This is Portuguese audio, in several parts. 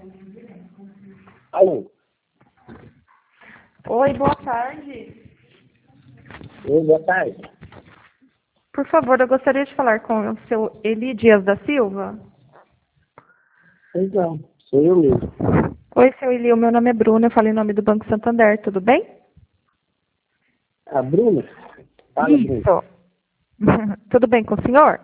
Alô? Oi, boa tarde. Oi, boa tarde. Por favor, eu gostaria de falar com o seu Eli Dias da Silva. Então, sou eu mesmo. Oi, seu Eli, o meu nome é Bruna, eu falo em nome do Banco Santander, tudo bem? A Bruna? Fala, Bruna. Isso. Tudo bem com o senhor?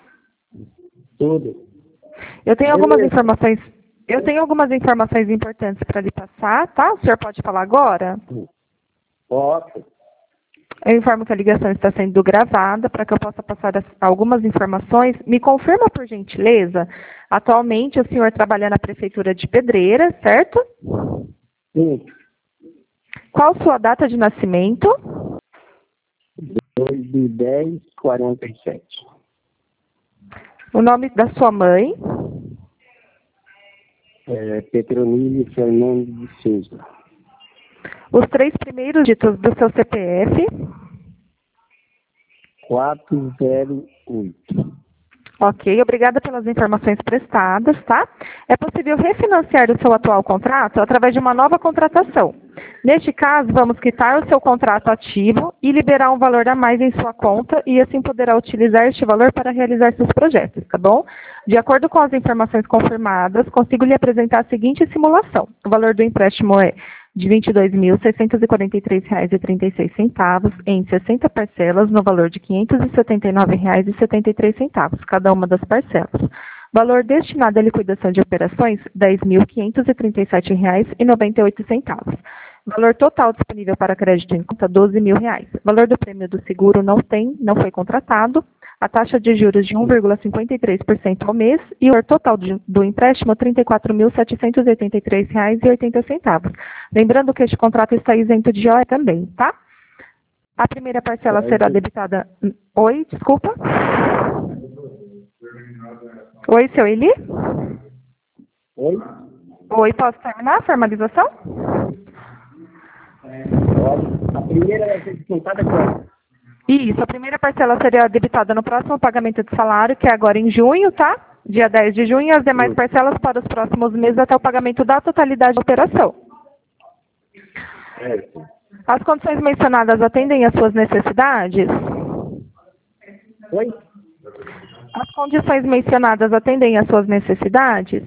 Tudo. Eu tenho algumas Beleza. informações importantes para lhe passar, tá? O senhor pode falar agora? Posso. Eu informo que a ligação está sendo gravada para que eu possa passar algumas informações. Me confirma, por gentileza, atualmente o senhor trabalha na Prefeitura de Pedreira, certo? Sim. Qual sua data de nascimento? 2/10/47. O nome da sua mãe? Petronile Fernandes de Souza. Os 3 primeiros dígitos do seu CPF? 408. Ok, obrigada pelas informações prestadas, tá? É possível refinanciar o seu atual contrato através de uma nova contratação. Neste caso, vamos quitar o seu contrato ativo e liberar um valor a mais em sua conta e assim poderá utilizar este valor para realizar seus projetos, tá bom? De acordo com as informações confirmadas, consigo lhe apresentar a seguinte simulação. O valor do empréstimo é de R$ 22.643,36 em 60 parcelas, no valor de R$ 579,73, cada uma das parcelas. Valor destinado à liquidação de operações, R$ 10.537,98. Valor total disponível para crédito em conta, R$ 12.000. Valor do prêmio do seguro não foi contratado. A taxa de juros de 1,53% ao mês e o valor total do empréstimo, R$ 34.783,80. Lembrando que este contrato está isento de OE também, tá? A primeira parcela será debitada... Oi, desculpa? Oi, seu Eli? Oi? Oi, posso terminar a formalização? Olha, a primeira vai ser descontada quando? Isso, a primeira parcela seria debitada no próximo pagamento de salário, que é agora em junho, tá? Dia 10 de junho, e as demais parcelas para os próximos meses até o pagamento da totalidade da operação. Certo. As condições mencionadas atendem às suas necessidades? Oi? As condições mencionadas atendem às suas necessidades?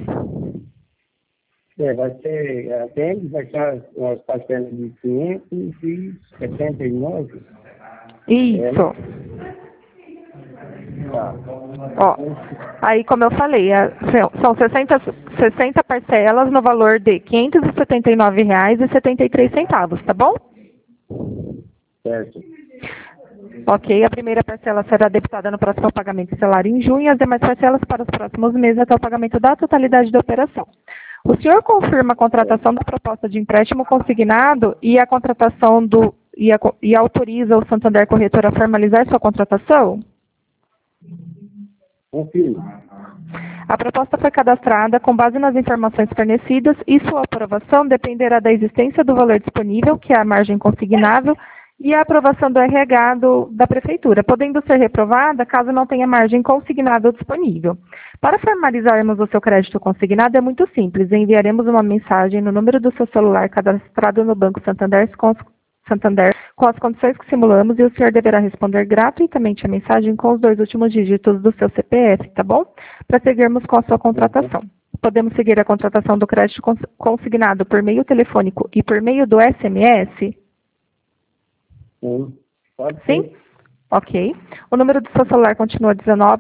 Vai ser, vai ser as parcelas de 579. Isso. Tá. Ó, aí, como eu falei, são 60 parcelas no valor de R$ 579,73, tá bom? Certo. Ok, a primeira parcela será debitada no próximo pagamento de salário em junho e as demais parcelas para os próximos meses até o pagamento da totalidade da operação. O senhor confirma a contratação da proposta de empréstimo consignado e a contratação e autoriza o Santander Corretor a formalizar sua contratação? Confirmo. A proposta foi cadastrada com base nas informações fornecidas e sua aprovação dependerá da existência do valor disponível, que é a margem consignável, e a aprovação do RH da Prefeitura, podendo ser reprovada caso não tenha margem consignável disponível. Para formalizarmos o seu crédito consignado é muito simples. Enviaremos uma mensagem no número do seu celular cadastrado no Banco Santander com as condições que simulamos e o senhor deverá responder gratuitamente a mensagem com os 2 últimos dígitos do seu CPF, tá bom? Para seguirmos com a sua contratação. Podemos seguir a contratação do crédito consignado por meio telefônico e por meio do SMS? Sim. Pode Sim? ser. Ok. O número do seu celular continua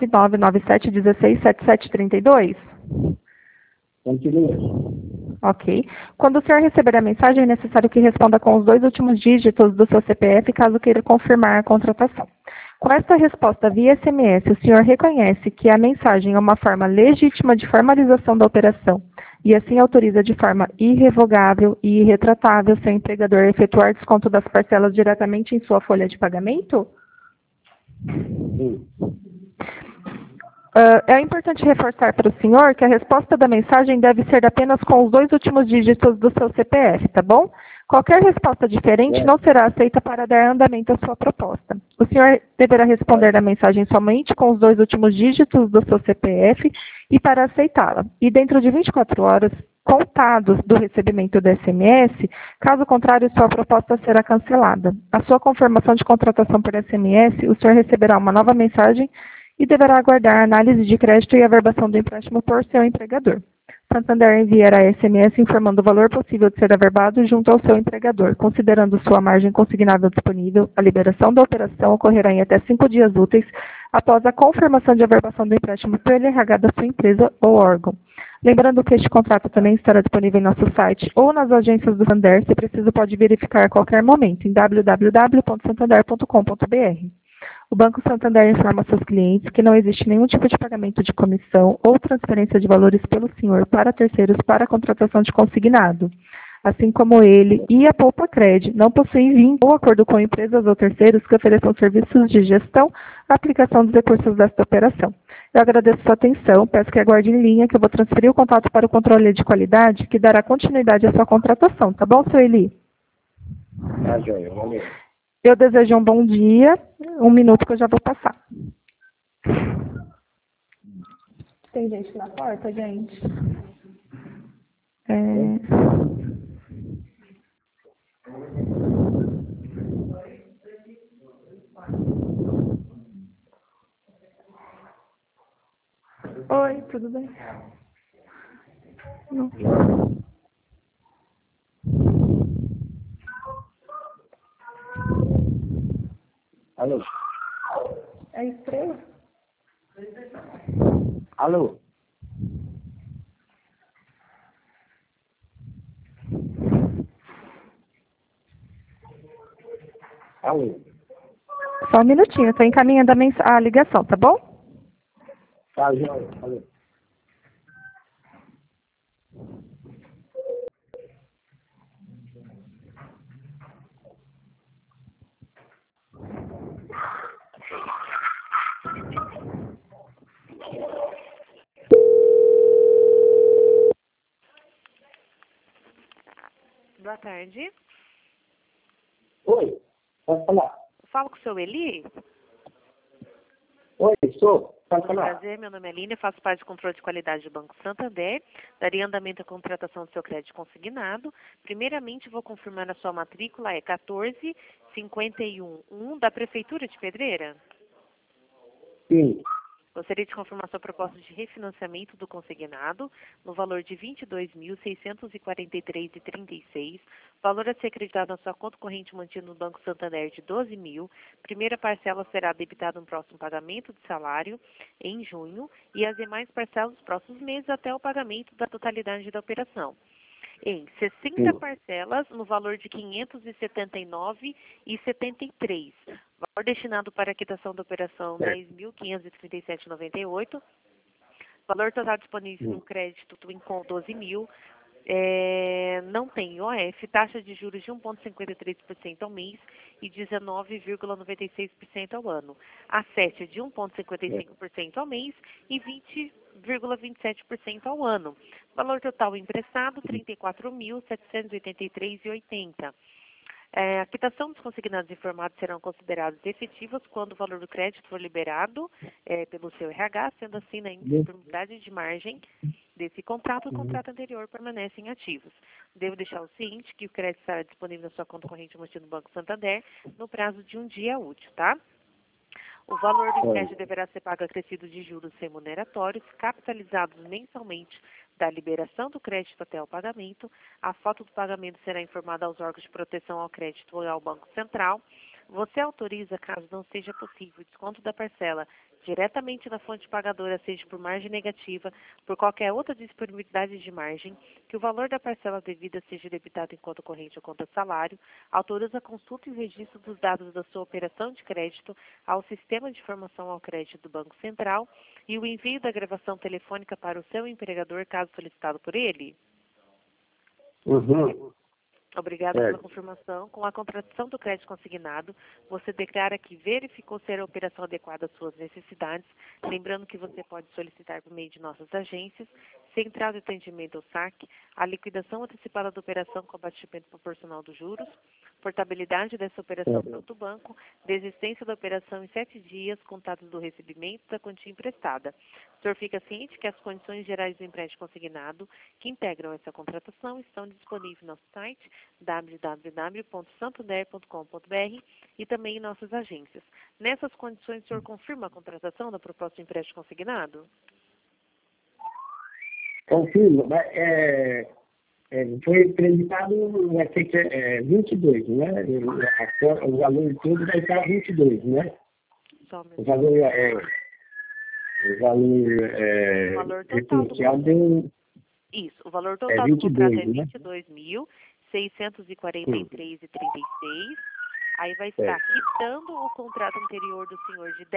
19997167732? Continua. Ok. Quando o senhor receber a mensagem, é necessário que responda com os 2 últimos dígitos do seu CPF, caso queira confirmar a contratação. Com esta resposta via SMS, o senhor reconhece que a mensagem é uma forma legítima de formalização da operação e assim autoriza de forma irrevogável e irretratável seu empregador a efetuar desconto das parcelas diretamente em sua folha de pagamento? Sim. É importante reforçar para o senhor que a resposta da mensagem deve ser apenas com os 2 últimos dígitos do seu CPF, tá bom? Qualquer resposta diferente não será aceita para dar andamento à sua proposta. O senhor deverá responder a mensagem somente com os 2 últimos dígitos do seu CPF e para aceitá-la. E dentro de 24 horas, contados do recebimento do SMS, caso contrário, sua proposta será cancelada. A sua confirmação de contratação por SMS, o senhor receberá uma nova mensagem e deverá aguardar a análise de crédito e averbação do empréstimo por seu empregador. Santander enviará SMS informando o valor possível de ser averbado junto ao seu empregador. Considerando sua margem consignável disponível, a liberação da operação ocorrerá em até 5 dias úteis após a confirmação de averbação do empréstimo pelo RH da sua empresa ou órgão. Lembrando que este contrato também estará disponível em nosso site ou nas agências do Santander, se preciso pode verificar a qualquer momento em www.santander.com.br. O Banco Santander informa seus clientes que não existe nenhum tipo de pagamento de comissão ou transferência de valores pelo senhor para terceiros para a contratação de consignado. Assim como ele e a Poupa Cred não possuem vínculo ou acordo com empresas ou terceiros que ofereçam serviços de gestão e aplicação dos recursos desta operação. Eu agradeço sua atenção, peço que aguarde em linha que eu vou transferir o contato para o controle de qualidade que dará continuidade à sua contratação, tá bom, seu Eli? Tá, joia. Valeu. Eu desejo um bom dia, 1 minuto que eu já vou passar. Tem gente na porta, gente? Oi, tudo bem? Não. Alô? É Estrela? Alô? Alô? Só um minutinho, eu estou encaminhando a ligação, tá bom? Tá, joia. Alô? Boa tarde. Oi, pode falar. Falo com o seu Eli. Oi, estou. Pode Muito falar. prazer, meu nome é Aline, faço parte do controle de qualidade do Banco Santander. Daria andamento à contratação do seu crédito consignado. Primeiramente, vou confirmar a sua matrícula, é 14511 da Prefeitura de Pedreira. Sim. Gostaria de confirmar sua proposta de refinanciamento do consignado no valor de R$ 22.643,36, valor a ser acreditado na sua conta corrente mantida no Banco Santander de R$ 12.000. Primeira parcela será debitada no próximo pagamento de salário em junho e as demais parcelas nos próximos meses até o pagamento da totalidade da operação. Em 60 parcelas no valor de R$ 579,73. Valor destinado para a quitação da operação R$ 10.537,98. Valor total disponível no crédito com R$ 12.000. Não tem OF, taxa de juros de 1,53% ao mês e 19,96% ao ano. A 7 é de 1,55% ao mês e 20,27% ao ano. Valor total emprestado, R$ 34.783,80. A quitação dos consignados informados serão considerados efetivas quando o valor do crédito for liberado pelo seu RH, sendo assim, na indisponibilidade de margem desse contrato, o contrato anterior permanecem ativos. Devo deixar o seguinte, que o crédito estará disponível na sua conta corrente mantida no Banco Santander no prazo de um dia útil, tá? O valor do empréstimo deverá ser pago acrescido de juros remuneratórios, capitalizados mensalmente da liberação do crédito até o pagamento. A foto do pagamento será informada aos órgãos de proteção ao crédito e ao Banco Central. Você autoriza, caso não seja possível, o desconto da parcela diretamente na fonte pagadora, seja por margem negativa, por qualquer outra disponibilidade de margem, que o valor da parcela devida seja debitado em conta corrente ou conta salário, autoriza a consulta e o registro dos dados da sua operação de crédito ao Sistema de Informação ao Crédito do Banco Central e o envio da gravação telefônica para o seu empregador, caso solicitado por ele. Obrigada pela confirmação. Com a contratação do crédito consignado, você declara que verificou ser a operação adequada às suas necessidades, lembrando que você pode solicitar por meio de nossas agências, central de atendimento ao saque, a liquidação antecipada da operação com abatimento proporcional dos juros, portabilidade dessa operação para outro banco, desistência da operação em 7 dias, contados do recebimento da quantia emprestada. O senhor fica ciente que as condições gerais do empréstimo consignado que integram essa contratação estão disponíveis no nosso site www.santander.com.br e também em nossas agências. Nessas condições, o senhor confirma a contratação da proposta de empréstimo consignado? Confirmo, mas foi acreditado, vai ser 22, né? O valor todo vai estar 22, né? Só um O minuto. valor O valor total do referencial deu Isso, o valor total do 22, contrato é né? 22.643,36. Aí vai estar quitando o contrato anterior do senhor de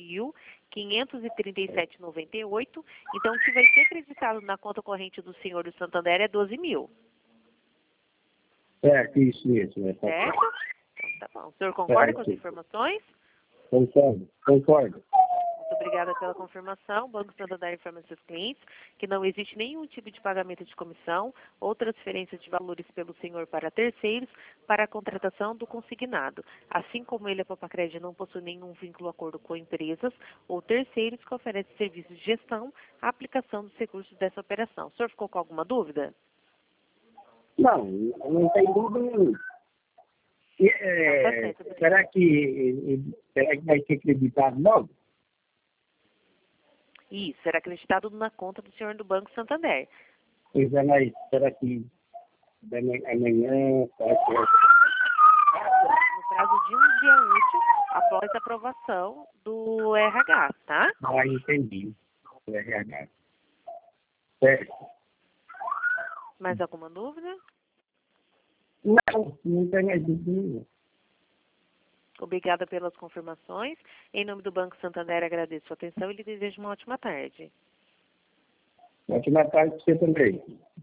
10.537,98. Então, o que vai ser acreditado na conta corrente do senhor do Santander é 12 mil. certo, isso mesmo. Certo? Então, tá bom. O senhor concorda com as informações? Concordo. Muito obrigada pela confirmação. O Banco Santander informa seus clientes que não existe nenhum tipo de pagamento de comissão ou transferência de valores pelo senhor para terceiros para a contratação do consignado. Assim como ele, a Papacred, não possui nenhum vínculo ou acordo com empresas ou terceiros que oferecem serviços de gestão à aplicação dos recursos dessa operação. O senhor ficou com alguma dúvida? Não tem dúvida nenhuma. Será que vai ser acreditado logo? Isso, será acreditado na conta do senhor do Banco Santander. Pois é, mas será que amanhã? No prazo de um dia útil após a aprovação do RH, tá? Entendi. O RH. Certo. Mais alguma dúvida? Não tem mais dúvida nenhuma. Obrigada pelas confirmações. Em nome do Banco Santander, agradeço a atenção e lhe desejo uma ótima tarde. Ótima tarde para você também.